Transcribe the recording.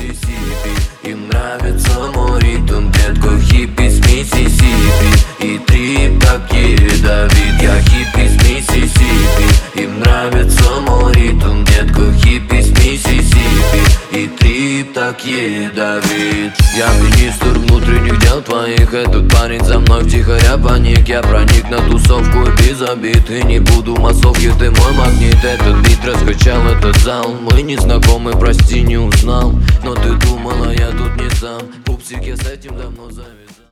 Миссисипи. Им нравится мой ритм, детка, хиппи с Миссисипи. И трип так ядовит, я хиппи с Миссисипи. Им нравится мой ритм, детка, хиппи с Миссисипи. И трип так ядовит. Я министр внутренних дел твоих. Этот парень за мной втихаря паник. Я проник на тусовку и без обид. И не буду массовки, ты мой магнит. Этот бит раскачал этот зал. Мы не знакомы, прости, не узнал. Но ты думала, я тут не сам. Пупсик, я с этим давно завязал.